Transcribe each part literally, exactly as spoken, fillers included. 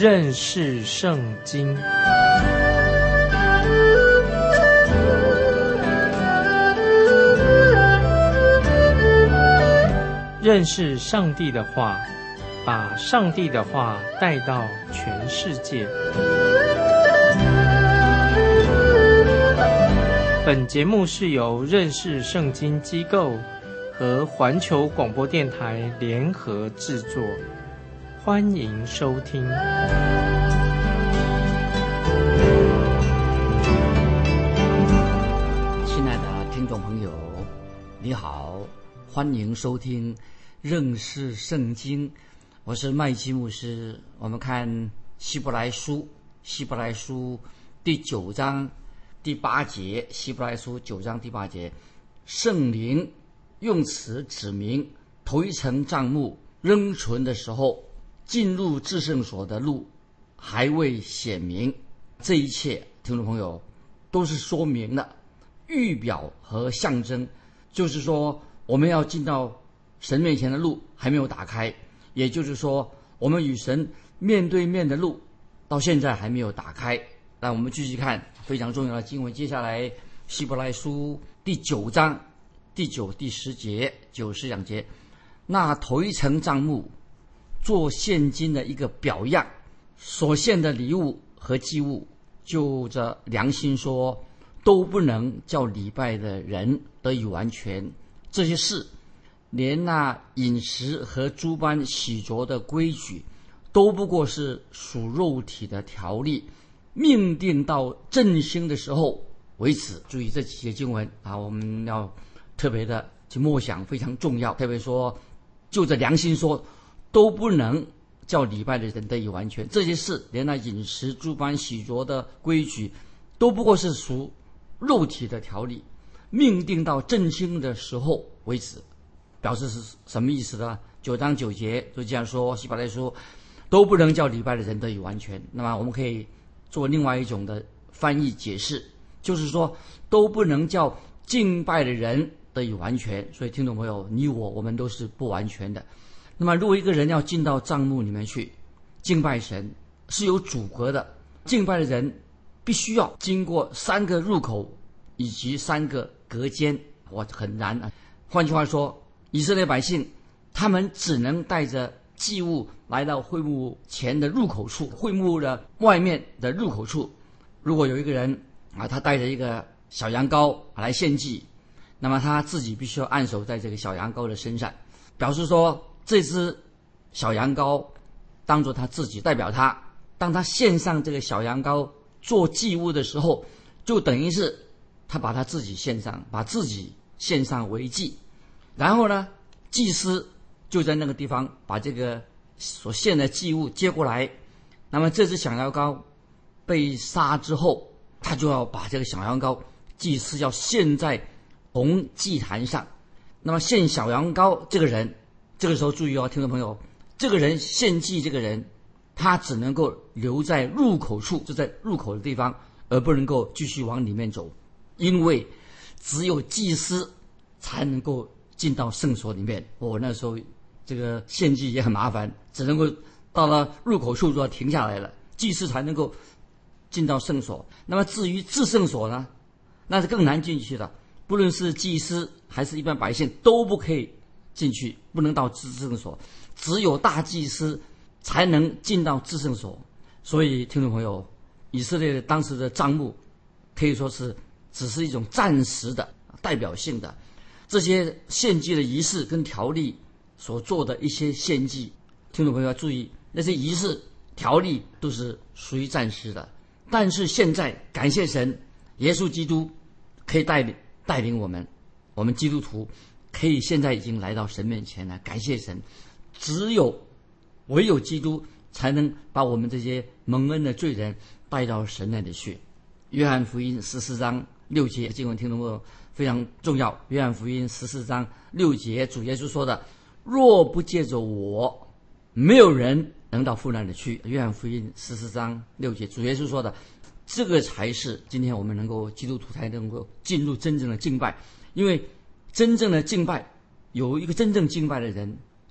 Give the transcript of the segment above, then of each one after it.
认识圣经。认识上帝的话，把上帝的话带到全世界。本节目是由认识圣经机构和环球广播电台联合制作，欢迎收听。 亲爱的听众朋友，你好，欢迎收听认识圣经，我是麦基牧师。我们看希伯来书，希伯来书第九章第八节，希伯来书九章第八节，圣灵用此指明头一层帐幕仍存的时候，进入至圣所的路还未显明。这一切听众朋友都是说明了预表和象征，就是说我们要进到神面前的路还没有打开，也就是说我们与神面对面的路到现在还没有打开。那我们继续看非常重要的经文，接下来希伯来书第九章第九第十节九十两节，那头一层帐幕做现今的一个表样，所献的礼物和祭物，就着良心说，都不能叫礼拜的人得以完全。这些事连那饮食和诸般洗濯的规矩，都不过是属肉体的条例，命定到振兴的时候为止。注意这几节经文啊，我们要特别的去默想，非常重要。特别说，就着良心说，都不能叫礼拜的人得以完全。这些事连那饮食诸般洗濯的规矩，都不过是属肉体的条例，命定到振兴的时候为止。表示是什么意思呢？九章九节就这样说，希伯来书都不能叫礼拜的人得以完全。那么我们可以做另外一种的翻译解释，就是说都不能叫敬拜的人得以完全。所以听众朋友，你我我们都是不完全的。那么如果一个人要进到帐幕里面去敬拜神，是有阻隔的。敬拜的人必须要经过三个入口以及三个隔间，哇，很难啊。换句话说，以色列百姓他们只能带着祭物来到会幕前的入口处，会幕的外面的入口处。如果有一个人啊，他带着一个小羊羔来献祭，那么他自己必须要按手在这个小羊羔的身上，表示说这只小羊羔当作他自己，代表他。当他献上这个小羊羔做祭物的时候，就等于是他把他自己献上，把自己献上为祭。然后呢，祭司就在那个地方把这个所献的祭物接过来。那么这只小羊羔被杀之后，他就要把这个小羊羔，祭司要献在红祭坛上。那么献小羊羔这个人，这个时候注意哦，听众朋友，这个人献祭这个人，他只能够留在入口处，就在入口的地方，而不能够继续往里面走，因为只有祭司才能够进到圣所里面。我、哦、那时候这个献祭也很麻烦，只能够到了入口处就要停下来了，祭司才能够进到圣所。那么至于至圣所呢，那是更难进去的，不论是祭司还是一般百姓都不可以进去，不能到至圣所，只有大祭司才能进到至圣所。所以听众朋友，以色列当时的帐幕可以说是只是一种暂时的代表性的，这些献祭的仪式跟条例所做的一些献祭，听众朋友要注意，那些仪式条例都是属于暂时的。但是现在感谢神，耶稣基督可以带领带领我们，我们基督徒可以现在已经来到神面前了，感谢神。只有唯有基督才能把我们这些蒙恩的罪人带到神那里去。约翰福音十四章六节经文听众朋友非常重要。约翰福音十四章六节，主耶稣说的，若不借着我，没有人能到父那里去。约翰福音十四章六节，主耶稣说的，这个才是今天我们能够基督徒才能够进入真正的敬拜。因为真正的敬拜，有一个真正敬拜的人，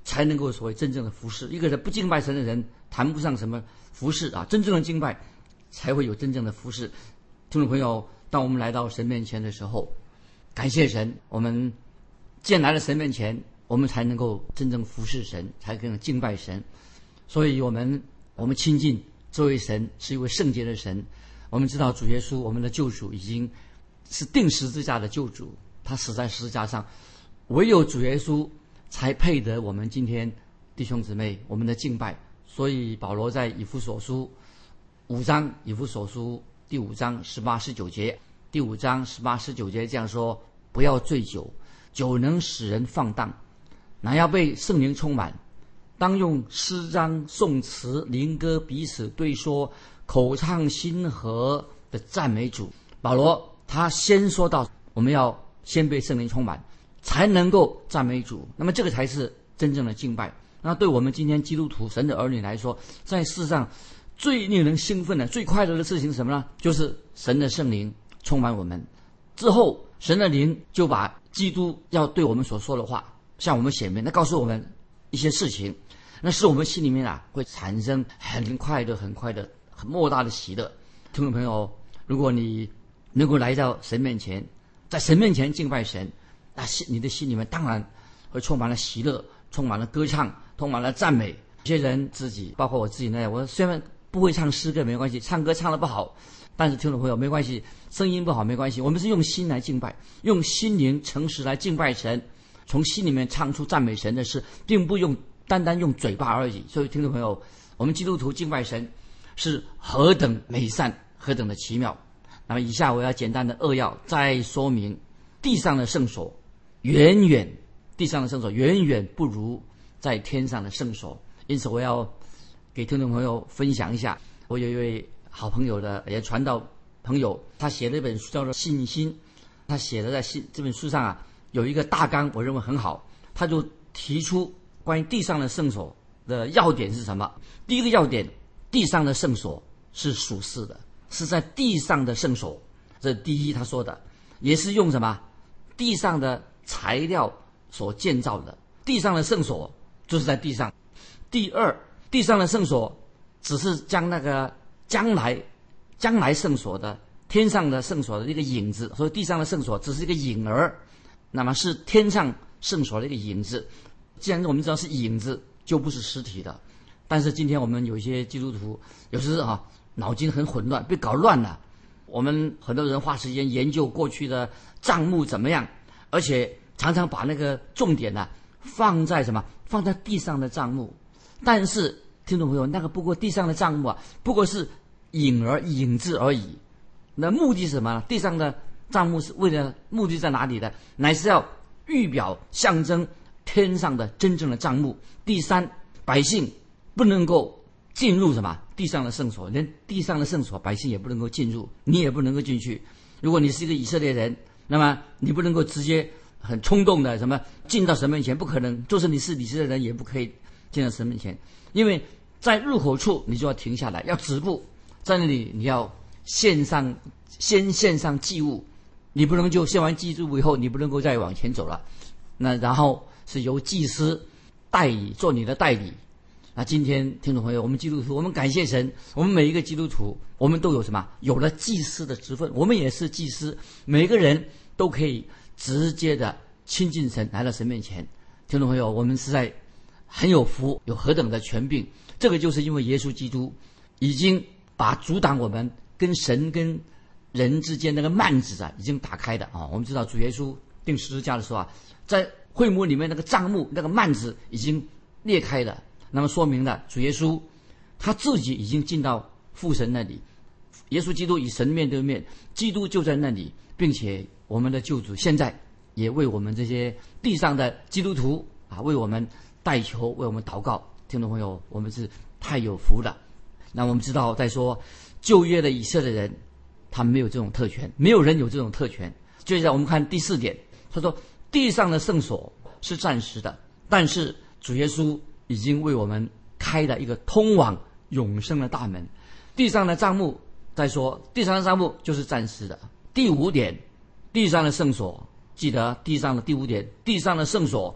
才能够所谓真正的服侍。一个人不敬拜神的人，谈不上什么服侍啊！真正的敬拜，才会有真正的服侍。听众朋友，当我们来到神面前的时候，感谢神，我们既然来了神面前，我们才能够真正服侍神，才能敬拜神。所以我们我们亲近这位神是一位圣洁的神。我们知道主耶稣，我们的救主已经是钉十字架的救主，他死在十字架上，唯有主耶稣才配得我们今天弟兄姊妹我们的敬拜。所以保罗在以弗所书五章，以弗所书第五章十八十九节，第五章十八十九节这样说：不要醉酒，酒能使人放荡，乃要被圣灵充满，当用诗章颂词灵歌彼此对说，口唱心和的赞美主。保罗他先说到我们要先被圣灵充满，才能够赞美主，那么这个才是真正的敬拜。那对我们今天基督徒神的儿女来说，在世上最令人兴奋的最快乐的事情是什么呢？就是神的圣灵充满我们之后，神的灵就把基督要对我们所说的话向我们显明，那告诉我们一些事情，那使我们心里面啊会产生很快乐很快乐很莫大的喜乐。听众朋友，如果你能够来到神面前，在神面前敬拜神，那你的心里面当然会充满了喜乐，充满了歌唱，充满了赞美。有些人自己包括我自己呢，我虽然不会唱诗歌没关系，唱歌唱得不好，但是听众朋友没关系，声音不好没关系，我们是用心来敬拜，用心灵诚实来敬拜神，从心里面唱出赞美神的事，并不用单单用嘴巴而已。所以听众朋友，我们基督徒敬拜神是何等美善，何等的奇妙。那么以下我要简单的扼要再说明，地上的圣所远远地上的圣所远远不如在天上的圣所。因此我要给听众朋友分享一下，我有一位好朋友的也传道朋友，他写了一本书叫做信心，他写的在信这本书上啊有一个大纲，我认为很好。他就提出关于地上的圣所的要点是什么。第一个要点，地上的圣所是属世的，是在地上的圣所，这第一他说的，也是用什么地上的材料所建造的，地上的圣所就是在地上。第二，地上的圣所只是将那个将来将来圣所的天上的圣所的一个影子，所以地上的圣所只是一个影儿，那么是天上圣所的一个影子。既然我们知道是影子，就不是实体的。但是今天我们有一些基督徒有时啊脑筋很混乱，被搞乱了。我们很多人花时间研究过去的账目怎么样，而且常常把那个重点呢、啊、放在什么放在地上的账目。但是听众朋友，那个不过地上的账目啊，不过是影儿影子而已。那目的是什么呢？地上的账目是为了目的在哪里的？乃是要预表象征天上的真正的账目。第三，百姓不能够进入什么地上的圣所，连地上的圣所百姓也不能够进入，你也不能够进去。如果你是一个以色列人，那么你不能够直接很冲动的什么进到神面前，不可能。就是你是以色列人也不可以进到神面前，因为在入口处你就要停下来，要止步，在那里你要献上先献上祭物，你不能就献完祭物以后你不能够再往前走了。那然后是由祭司代理做你的代理。那今天听众朋友，我们基督徒，我们感谢神，我们每一个基督徒，我们都有什么？有了祭司的职分，我们也是祭司，每个人都可以直接的亲近神，来到神面前。听众朋友，我们实在很有福，有何等的权柄。这个就是因为耶稣基督已经把阻挡我们跟神跟人之间那个幔子啊已经打开的啊。我们知道主耶稣钉十字架的时候啊，在会幕里面那个帐幕那个幔子已经裂开了，那么说明了主耶稣他自己已经进到父神那里，耶稣基督与神面对面，基督就在那里，并且我们的救主现在也为我们这些地上的基督徒啊为我们代求，为我们祷告。听众朋友，我们是太有福了。那我们知道在说旧约的以色列人，他们没有这种特权，没有人有这种特权。接着我们看第四点，他说地上的圣所是暂时的，但是主耶稣已经为我们开了一个通往永生的大门。地上的帐幕，再说地上的帐幕就是暂时的。第五点，地上的圣所，记得地上的第五点，地上的圣所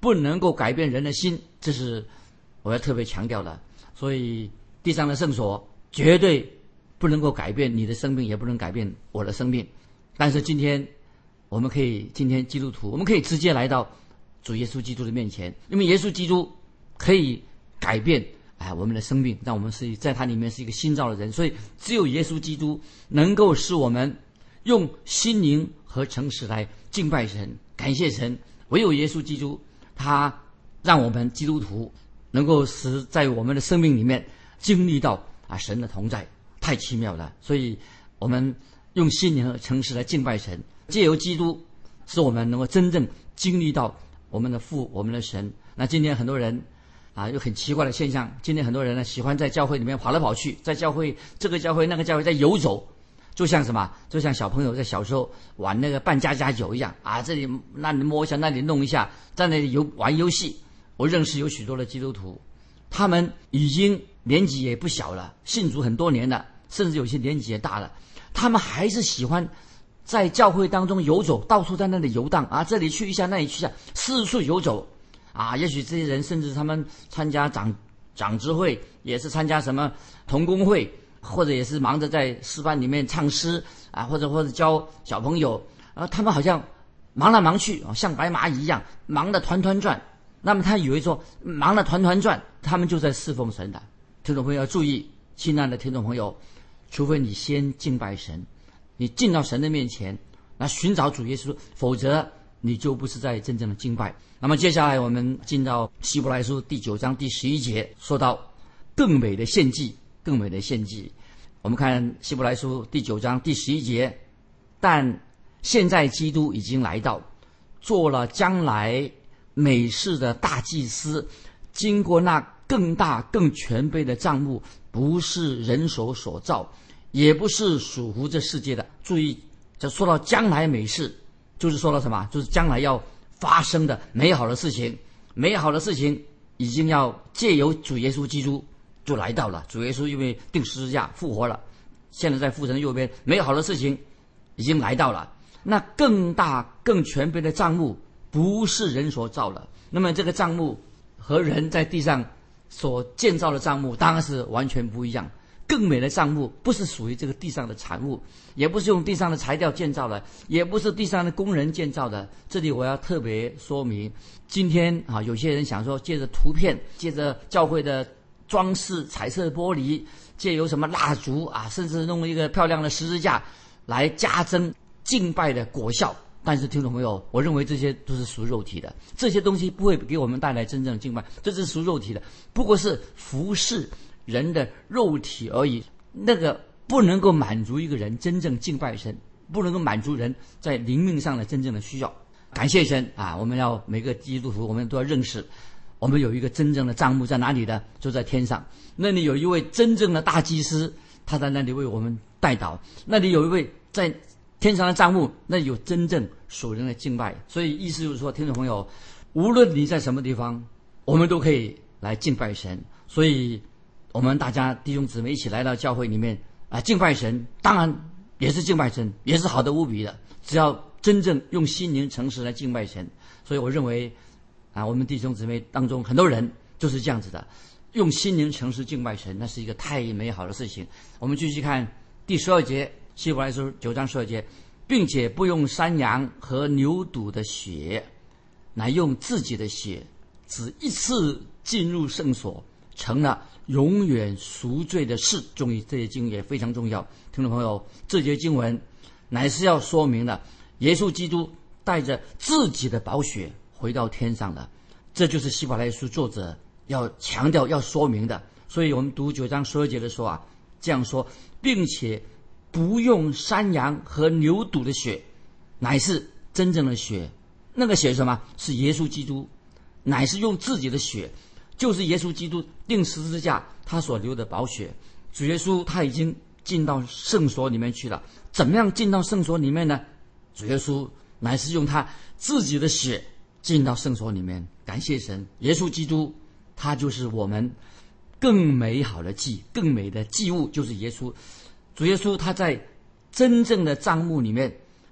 不能够改变人的心，这是我要特别强调的。所以地上的圣所绝对不能够改变你的生命，也不能改变我的生命。但是今天我们可以，今天基督徒我们可以直接来到主耶稣基督的面前，因为耶稣基督可以改变哎我们的生命，让我们是在他里面是一个新造的人。所以只有耶稣基督能够使我们用心灵和诚实来敬拜神、感谢神。唯有耶稣基督，他让我们基督徒能够使在我们的生命里面经历到啊神的同在，太奇妙了。所以我们用心灵和诚实来敬拜神，借由基督使我们能够真正经历到我们的父，我们的神。那今天很多人啊有很奇怪的现象，今天很多人呢喜欢在教会里面跑来跑去，在教会这个教会那个教会在游走，就像什么，就像小朋友在小时候玩那个扮家家酒一样啊，这里那里摸一下，那里弄一下，在那里游玩游戏。我认识有许多的基督徒，他们已经年纪也不小了，信主很多年了，甚至有些年纪也大了，他们还是喜欢在教会当中游走，到处在那里游荡啊，这里去一下，那里去一下，四处游走啊。也许这些人甚至他们参加长长执会，也是参加什么同工会，或者也是忙着在诗班里面唱诗啊，或者或者教小朋友啊，他们好像忙来忙去，像白蚂蚁一样忙得团团转。那么他以为说忙得团团转，他们就在侍奉神的。听众朋友要注意，亲爱的听众朋友，除非你先敬拜神，你进到神的面前来寻找主耶稣，否则你就不是在真正的敬拜。那么接下来我们进到希伯来书第九章第十一节，说到更美的献祭，更美的献祭。我们看希伯来书第九章第十一节，但现在基督已经来到，做了将来美事的大祭司，经过那更大更全备的帐幕，不是人手所造，也不是属乎这世界的。注意，这说到将来美事，就是说到什么？就是将来要发生的美好的事情。美好的事情已经要借由主耶稣基督就来到了。主耶稣因为钉十字架复活了，现在在父神的右边，美好的事情已经来到了。那更大更全备的帐幕不是人所造的。那么这个帐幕和人在地上所建造的帐幕当然是完全不一样。更美的帐幕不是属于这个地上的产物，也不是用地上的材料建造的，也不是地上的工人建造的。这里我要特别说明，今天啊，有些人想说借着图片，借着教会的装饰彩色玻璃，借由什么蜡烛啊，甚至弄一个漂亮的十字架来加增敬拜的果效。但是听众朋友，我认为这些都是属肉体的，这些东西不会给我们带来真正敬拜，这是属肉体的，不过是服侍人的肉体而已。那个不能够满足一个人真正敬拜神，不能够满足人在灵命上的真正的需要。感谢神啊！我们要每个基督徒，我们都要认识，我们有一个真正的帐幕在哪里呢？就在天上。那里有一位真正的大祭司，他在那里为我们代祷。那里有一位在天上的帐幕，那有真正属人的敬拜。所以意思就是说，听众朋友，无论你在什么地方，我们都可以来敬拜神。所以我们大家弟兄姊妹一起来到教会里面啊，敬拜神，当然也是敬拜神，也是好的无比的。只要真正用心灵诚实来敬拜神。所以我认为啊，我们弟兄姊妹当中很多人就是这样子的，用心灵诚实敬拜神，那是一个太美好的事情。我们继续看第十二节，希伯来书九章十二节，并且不用山羊和牛犊的血，乃用自己的血，只一次进入圣所，成了永远赎罪的事。终于这些经也非常重要，听众朋友，这节经文乃是要说明了耶稣基督带着自己的宝血回到天上了，这就是希伯来书作者要强调要说明的。所以我们读九章十二节的时候啊，这样说，并且不用山羊和牛犊的血，乃是真正的血。那个血是什么？是耶稣基督，乃是用自己的血，就是耶稣基督钉十字架他所流的宝血。主耶稣他已经进到圣所里面去了。怎么样进到圣所里面呢？主耶稣乃是用他自己的血进到圣所里面。感谢神，耶稣基督他就是我们更美好的祭，更美的祭物就是耶稣。主耶稣他在真正的帐幕里面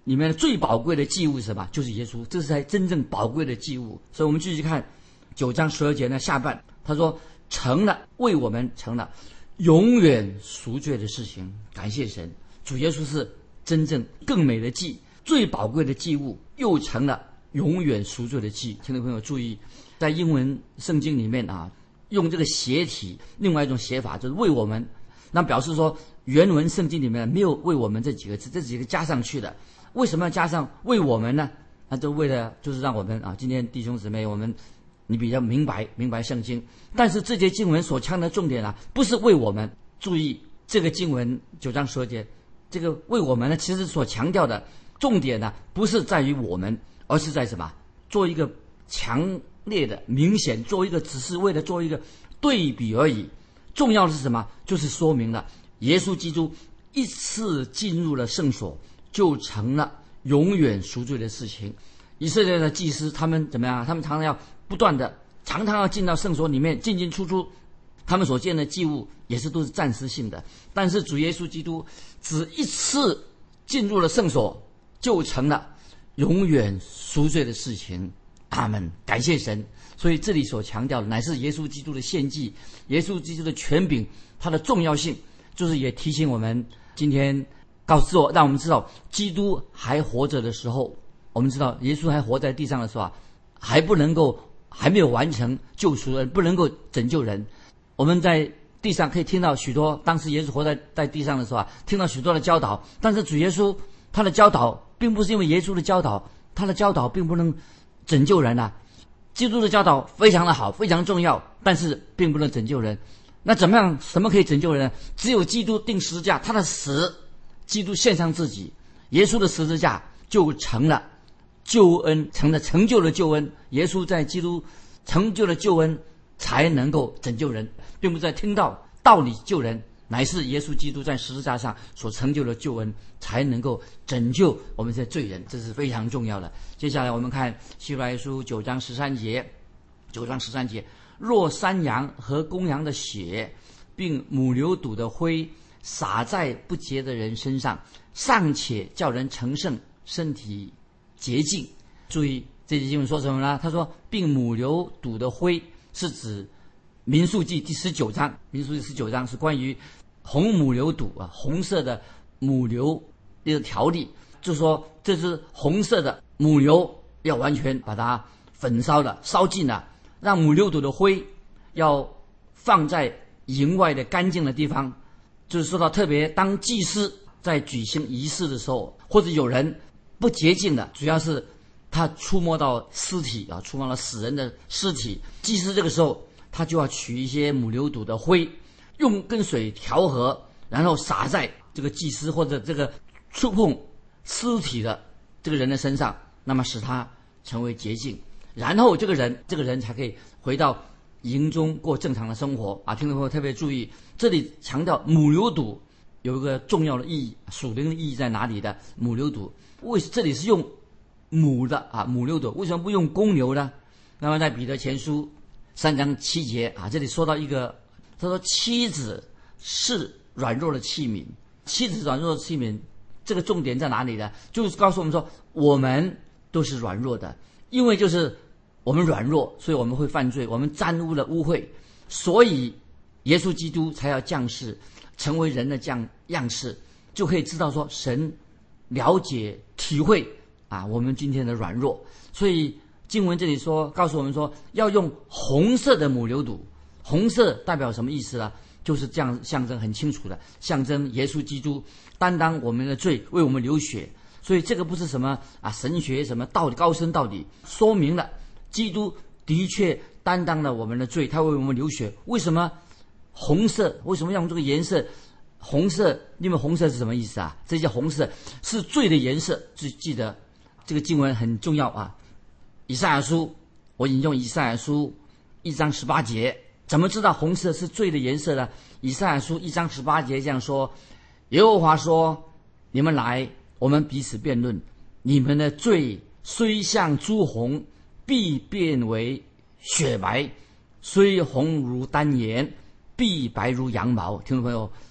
里面最宝贵的祭物是什么？就是耶稣，这是才真正宝贵的祭物。所以我们继续看九章十二节呢下半，他说成了，为我们成了永远赎罪的事情。感谢神，主耶稣是真正更美的祭，最宝贵的祭物，又成了永远赎罪的祭。听众朋友注意，在英文圣经里面啊，用这个写体，另外一种写法就是为我们，那表示说原文圣经里面没有为我们这几个字，这几个加上去的。为什么要加上为我们呢？那就为了就是让我们啊，今天弟兄姊妹，我们你比较明白明白圣经。但是这节经文所强调的重点啊，不是为我们。注意这个经文九章十二节，这个为我们呢，其实所强调的重点呢，不是在于我们，而是在什么？做一个强烈的、明显，做一个只是为了做一个对比而已。重要的是什么？就是说明了耶稣基督一次进入了圣所，就成了永远赎罪的事情。以色列的祭司他们怎么样？他们常常要不断的，常常要进到圣所里面进进出出，他们所见的祭物也是都是暂时性的。但是主耶稣基督只一次进入了圣所，就成了永远赎罪的事情。阿们，感谢神。所以这里所强调的乃是耶稣基督的献祭，耶稣基督的权柄，它的重要性，就是也提醒我们今天。告诉我，让我们知道，基督还活着的时候，我们知道耶稣还活在地上的时候啊，还不能够，还没有完成救赎人，不能够拯救人。我们在地上可以听到许多，当时耶稣活在在地上的时候啊，听到许多的教导，但是主耶稣他的教导，并不是因为耶稣的教导，他的教导并不能拯救人啊。基督的教导非常的好，非常重要，但是并不能拯救人。那怎么样？什么可以拯救人呢？只有基督钉十字架，他的死。基督献上自己，耶稣的十字架就成了救恩，成了成就了救恩。耶稣在基督成就了救恩，才能够拯救人，并不是在听到道理救人，乃是耶稣基督在十字架上所成就的救恩，才能够拯救我们这些罪人，这是非常重要的。接下来我们看希伯来书九章十三节，九章十三节，若山羊和公羊的血，并母牛犊的灰洒在不洁的人身上，尚且叫人成圣，身体洁净。注意这节经文说什么呢？他说并母牛犊的灰，是指民数记第十九章，民数记十九章是关于红母牛犊啊，红色的母牛这个条例，就说这是红色的母牛要完全把它焚烧了，烧尽了，让母牛犊的灰要放在营外的干净的地方。就是说到特别当祭司在举行仪式的时候，或者有人不洁净的，主要是他触摸到尸体啊，触摸到死人的尸体，祭司这个时候他就要取一些母牛犊的灰，用跟水调和，然后洒在这个祭司或者这个触碰尸体的这个人的身上，那么使他成为洁净，然后这个人这个人才可以回到营中过正常的生活啊！听众朋友特别注意，这里强调母牛犊有一个重要的意义，属灵的意义在哪里的？母牛犊为这里是用母的啊，母牛犊为什么不用公牛呢？那么在彼得前书三章七节啊，这里说到一个，他说妻子是软弱的器皿，妻子软弱的器皿，这个重点在哪里呢？就是告诉我们说，我们都是软弱的，因为就是我们软弱，所以我们会犯罪，我们沾污了污秽，所以耶稣基督才要降世，成为人的样样式，就可以知道说神了解体会啊我们今天的软弱。所以经文这里说告诉我们说要用红色的母牛犊，红色代表什么意思呢？就是这样象征很清楚的，象征耶稣基督担当我们的罪，为我们流血。所以这个不是什么啊神学什么道理高深道理，说明了基督的确担当了我们的罪，他为我们流血。为什么红色？为什么要用这个颜色？红色，因为红色是什么意思啊？这些红色是罪的颜色。记记得这个经文很重要啊！以赛亚书，我引用以赛亚书一章十八节，怎么知道红色是罪的颜色呢？以赛亚书一章十八节这样说：耶和华说，你们来，我们彼此辩论，你们的罪虽像朱红，必变为雪白；虽红如丹颜，必白如羊毛。听众朋友，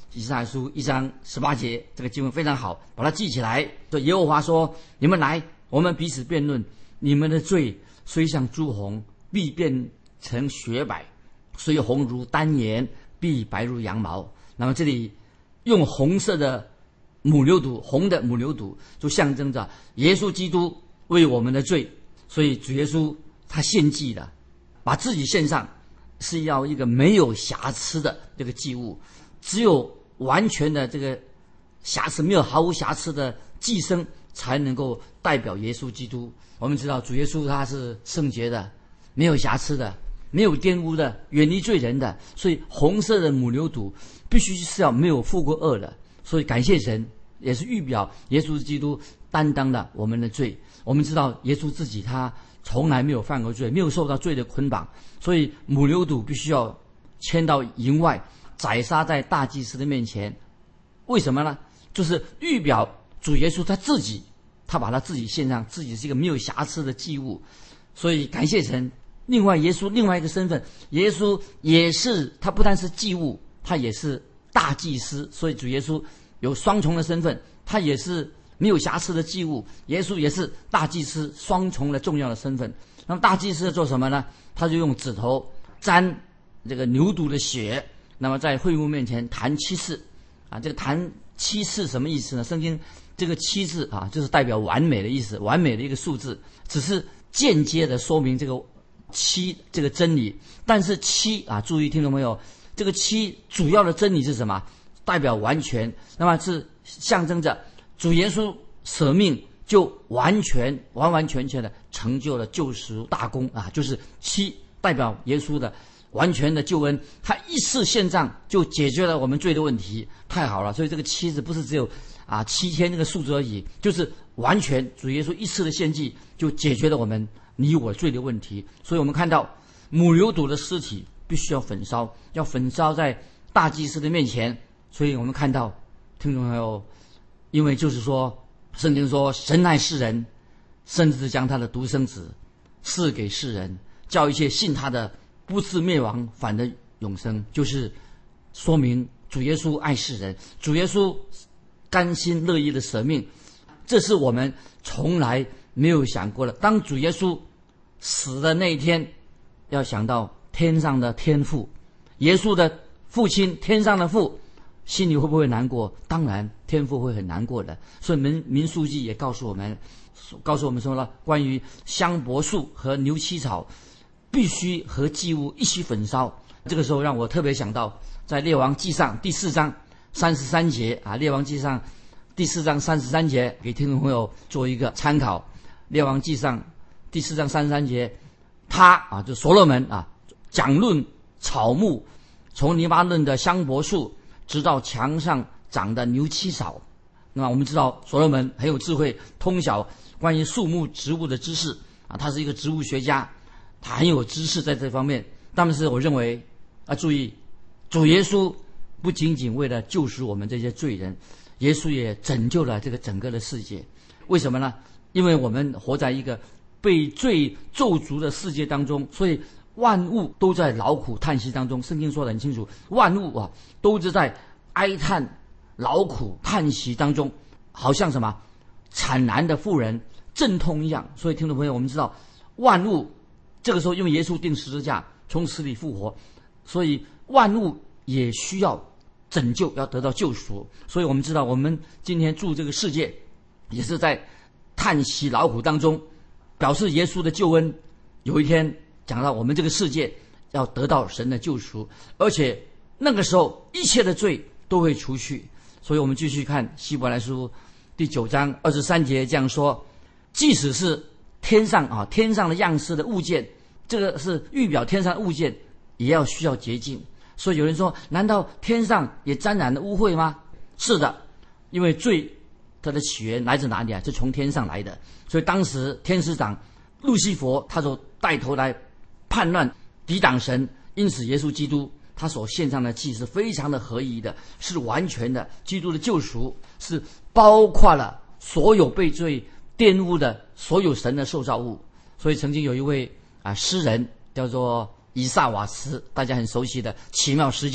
以赛亚书一章十八节，这个经文非常好，把它记起来。说耶和华说：你们来，我们彼此辩论，你们的罪虽像朱红，必变成雪白；虽红如丹颜，必白如羊毛。那么这里用红色的母牛犊，红的母牛犊就象征着耶稣基督为我们的罪，所以主耶稣他献祭的，把自己献上，是要一个没有瑕疵的这个祭物。只有完全的这个瑕疵，没有毫无瑕疵的祭牲，才能够代表耶稣基督。我们知道主耶稣他是圣洁的，没有瑕疵的，没有玷污的，远离罪人的，所以红色的母牛犊必须是要没有负过恶的。所以感谢神，也是预表耶稣基督担当了我们的罪。我们知道耶稣自己他从来没有犯过罪，没有受到罪的捆绑，所以母牛犊必须要牵到营外，宰杀在大祭司的面前。为什么呢？就是预表主耶稣他自己，他把他自己献上，自己是一个没有瑕疵的祭物。所以感谢神。另外耶稣另外一个身份，耶稣也是，他不但是祭物，他也是大祭司。所以主耶稣有双重的身份，他也是没有瑕疵的祭物，耶稣也是大祭司，双重的重要的身份。那么大祭司做什么呢？他就用指头沾这个牛犊的血，那么在会幕面前弹七次啊。这个弹七次什么意思呢？圣经这个七字啊，就是代表完美的意思，完美的一个数字，只是间接的说明这个七这个真理。但是七啊，注意听众朋友，这个七主要的真理是什么？代表完全，那么是象征着主耶稣舍命，就完全完完全全的成就了救赎大功啊！就是七代表耶稣的完全的救恩，他一次献上就解决了我们罪的问题，太好了。所以这个七字不是只有啊七天这个数字而已，就是完全主耶稣一次的献祭就解决了我们你我罪的问题。所以我们看到母牛犊的尸体必须要焚烧，要焚烧在大祭司的面前。所以我们看到听众朋友，因为就是说圣经说神爱世人，甚至将他的独生子赐给世人，叫一切信他的不至灭亡，反得永生。就是说明主耶稣爱世人，主耶稣甘心乐意的舍命，这是我们从来没有想过的。当主耶稣死的那一天，要想到天上的天父，耶稣的父亲，天上的父，心里会不会难过？当然天父会很难过的。所以民民数记也告诉我们告诉我们说了，关于香柏树和牛膝草必须和祭物一起焚烧。这个时候让我特别想到在列王记上第四章三十三节啊，列王记上第四章三十三节，给听众朋友做一个参考。列王记上第四章三十三节，他啊就所罗门啊讲论草木，从黎巴嫩的香柏树直到墙上长的牛膝草。那么我们知道所罗门很有智慧，通晓关于树木植物的知识啊，他是一个植物学家，他很有知识在这方面。但是我认为啊，注意，主耶稣不仅仅为了救赎我们这些罪人，耶稣也拯救了这个整个的世界。为什么呢？因为我们活在一个被罪咒诅的世界当中，所以万物都在劳苦叹息当中。圣经说得很清楚，万物啊都是在哀叹劳苦叹息当中，好像什么产难的妇人阵痛一样。所以听众朋友，我们知道万物这个时候因为耶稣钉十字架从死里复活，所以万物也需要拯救，要得到救赎。所以我们知道我们今天住这个世界也是在叹息劳苦当中，表示耶稣的救恩有一天讲到我们这个世界要得到神的救赎，而且那个时候一切的罪都会除去。所以我们继续看希伯来书第九章二十三节这样说，即使是天上啊天上的样式的物件，这个是预表天上的物件也要需要洁净。所以有人说，难道天上也沾染了污秽吗？是的，因为罪它的起源来自哪里啊？是从天上来的。所以当时天使长路西弗他所带头来叛乱抵挡神，因此耶稣基督他所献上的祭是非常的合宜的，是完全的。基督的救赎是包括了所有被罪玷污的所有神的受造物。所以曾经有一位啊诗人叫做以萨瓦斯，大家很熟悉的奇妙诗架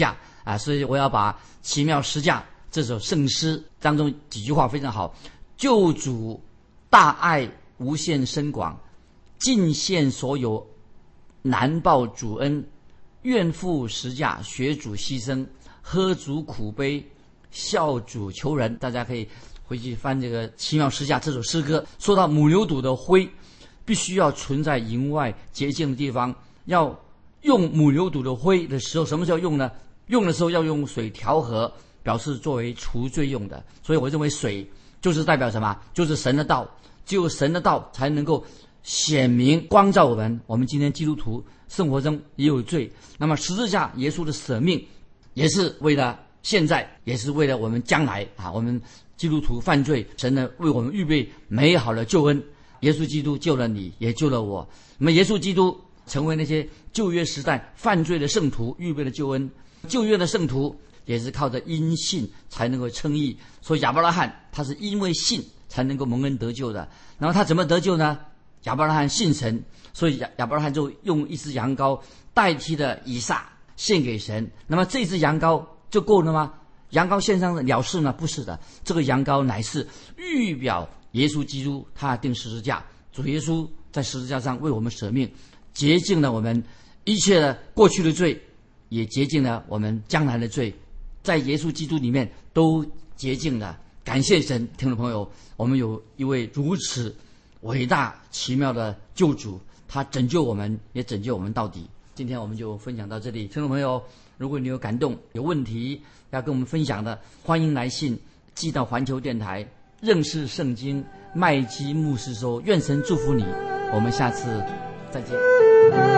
啊，所以我要把奇妙十架这首圣诗当中几句话非常好。救主大爱无限深广，尽献所有难报主恩，愿负十架学主牺牲，喝主苦杯效主求人。大家可以回去翻这个奇妙十架这首诗歌，说到母牛犊的灰必须要存在营外洁净的地方，要用母牛犊的灰的时候，什么时候用呢？用的时候要用水调和，表示作为除罪用的。所以我认为水就是代表什么？就是神的道，只有神的道才能够显明光照我们。我们今天基督徒生活中也有罪，那么十字架耶稣的舍命也是为了现在，也是为了我们将来啊！我们基督徒犯罪，神呢为我们预备美好的救恩。耶稣基督救了你，也救了我。那么耶稣基督成为那些旧约时代犯罪的圣徒预备的救恩。旧约的圣徒也是靠着因信才能够称义，所以亚伯拉罕他是因为信才能够蒙恩得救的。然后他怎么得救呢？亚伯拉罕信神，所以亚亚伯拉罕就用一只羊羔代替了以撒献给神。那么这只羊羔就够了吗？羊羔献上的了事呢？不是的，这个羊羔乃是预表耶稣基督，他钉十字架，主耶稣在十字架上为我们舍命，洁净了我们一切的过去的罪，也洁净了我们将来的罪，在耶稣基督里面都洁净了。感谢神，听众朋友，我们有一位如此伟大奇妙的救主，他拯救我们，也拯救我们到底。今天我们就分享到这里，听众朋友，如果你有感动、有问题要跟我们分享的，欢迎来信寄到环球电台认识圣经麦基牧师说，愿神祝福你，我们下次再见。